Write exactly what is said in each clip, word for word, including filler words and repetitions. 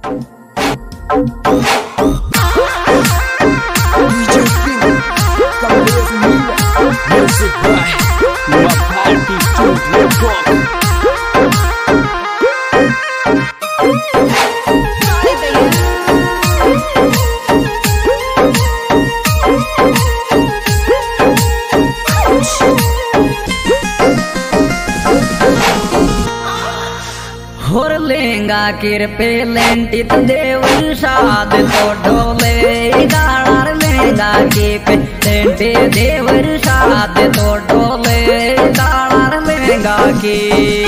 Music by my party studio talk. होर लेंगा किरपे लेंटित देवर साध तो ढोले गाड़ार लेंगा की पे लेंटे देवर साध तो ढोले गाड़ार लेंगा की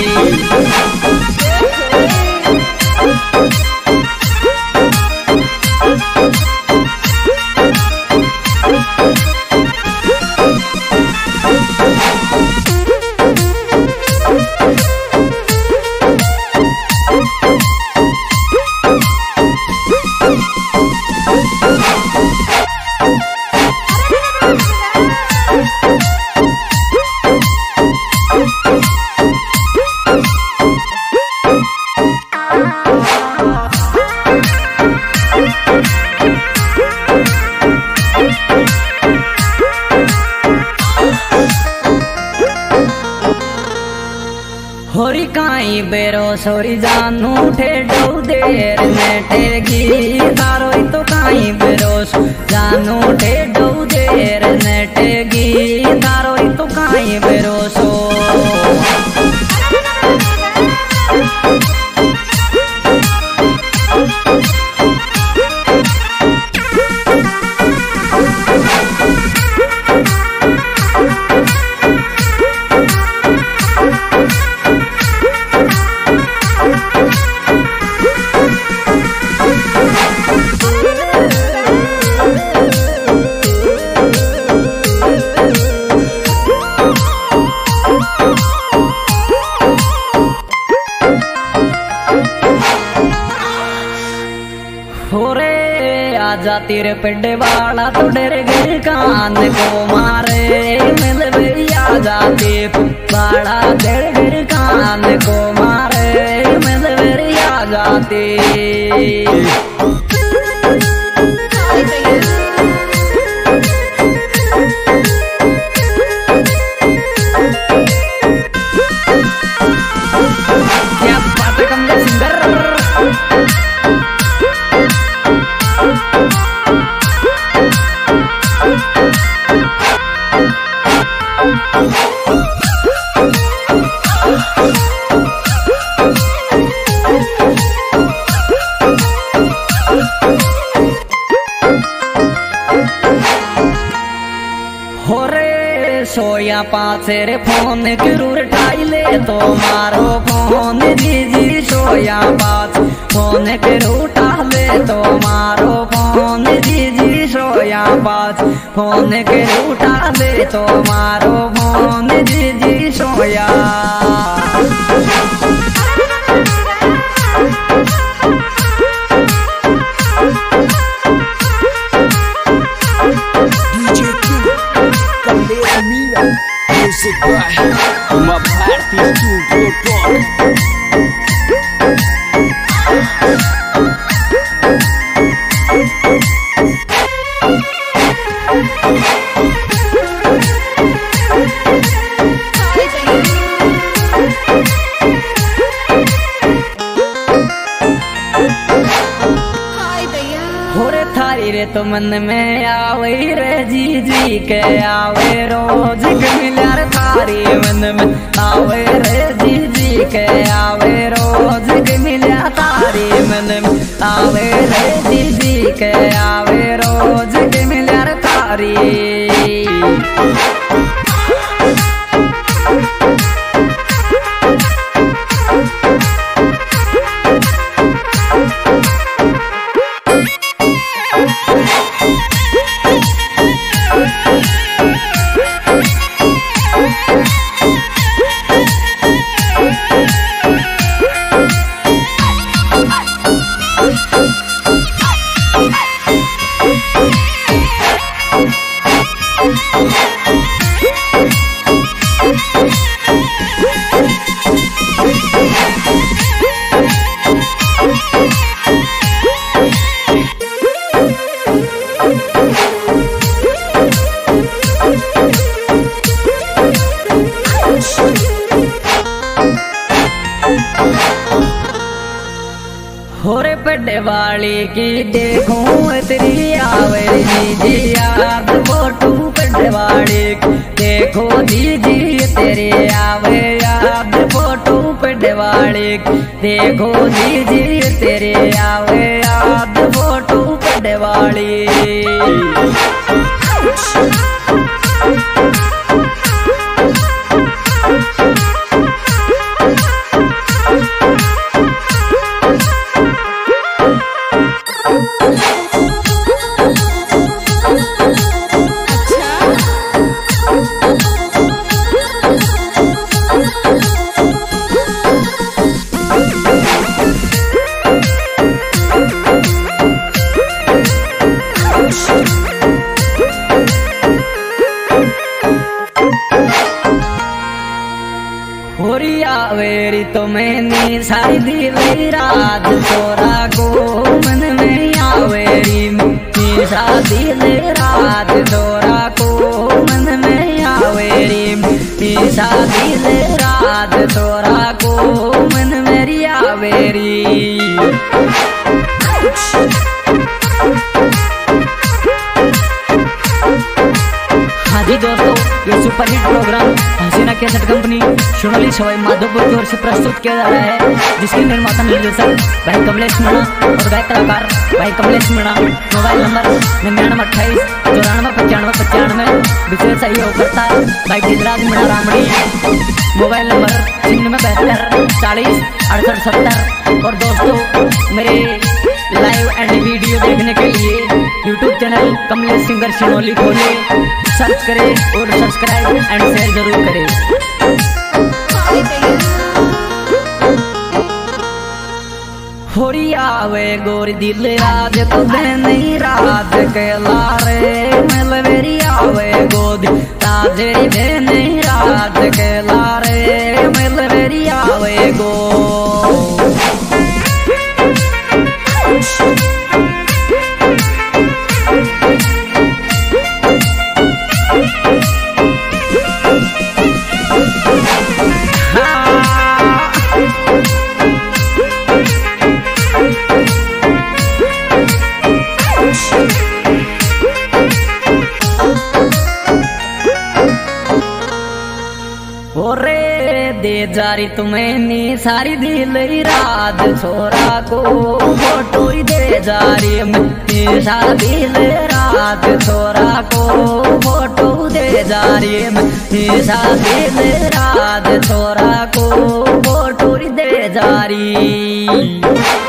होरी काई बेरो सोरी जानू ठेडो देर नेटेगी तारो तो काई बेरो जानू ठेडो देर नेटेगी तारो तो काई बेरो सो होरे आजा तेरे पेड़े वाला तो डर गए कान को मारे मिल गई आजा तेरे वाला डर गए कान को मारे मिल गई आजा तेरे क्या बात है कमला सिंगर होरे सोया पासे रे फोन जरूर ठाई ले तो मारो फोन दीदी सोया पास फोन जरूर उठा ले तो मारो फोन दीदी सोया पास फोन जरूर उठा ले तो मारो फोन दीदी सोया Music by my party studio talk. होरे थारी रे तो मन में आवे रे जी जी के आवे रोज के मिला रे थारी मन में आवे रे जी जी के आवे रोज के मिला थारी मन में आवे रे जी जी के आवे रोज के मिला रे थारी होरे पड्डे वाली की देखूं तेरी आवेरी जी याद फोटो पड्डे वाली देखो दीदी तेरी आवे याद फोटो पड्डे वाली देखो दीदी तेरे आवे याद फोटो पड्डे वाली। वेरी तो मैंने सारी दिल रात तोरा को मन में आवेरी मेरा दिल रात तोरा को मन में आवेरी मेरा दिल रात तोरा को मन मेरी आवेरी। हाँ जी दोस्तों, ये superhit programme Haseena cassette company Sonali Sawai Madhopur की ओर से प्रस्तुत किया जा रहा है, जिसके निर्माता निर्देशक भाई कमलेश मीणा और गायक कलाकार भाई कमलेश मीणा। मोबाइल नंबर निन्यानवे अट्ठाईस चौरानवे पचानवे पचानवे। विशेष सहयोगकर्ता भाई गिजराज मीणा रामड़ी। मोबाइल नंबर छियानवे बहत्तर चालीस अड़सठ सत्तर। और दोस्तों, मेरे लाइव एंड वीडियो देखने के लिए YouTube channel Kamlesh singer Sonali खोले, सर्च करें और सब्सक्राइब एंड शेयर जरूर करें। होरी आवे गोरी दिल राज तुझे नहीं राज के लारे मलवेरी आवे गोदी ताजे दे नहीं राज के लारे मलवेरी आवे गो। दे जारी तुम्हें नी सारी दिल रात छोरा को फोटो दे जारी मेरा दिल रात छोरा को फोटो दे जारी मेरा दिल रात छोरा को फोटो दे जारी।